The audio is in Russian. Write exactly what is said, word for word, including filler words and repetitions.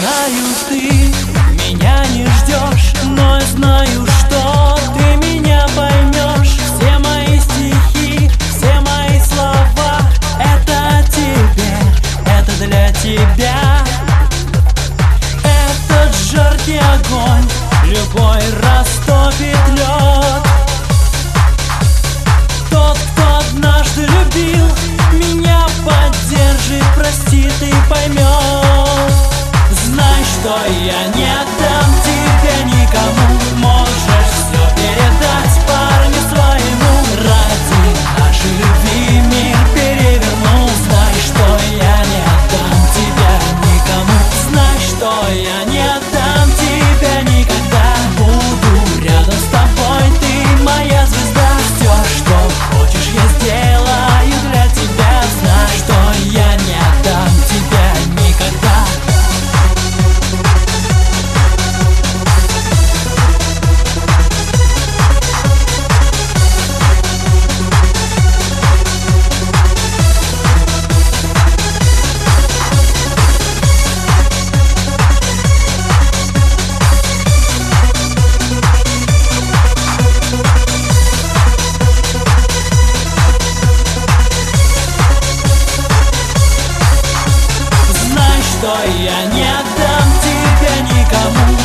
знаю, ты меня не ждешь, но я знаю, что ты меня поймешь. Все мои стихи, все мои слова — это о тебе, это для тебя. Этот жаркий огонь любой растопит лед. Тот, кто однажды любил, меня поддержит, простит и поймет. Знай, что я не отдам тебя никому. Можешь все передать парню своему. Ради нашей любви мир перевернул. Знай, что я не отдам тебя никому. Знай, что я не отдам тебя никогда. Буду рядом с тобой, ты моя звезда. Все, что хочешь, я сделаю для тебя. Знай, что я не отдам тебя никогда. Что я не отдам тебя никому.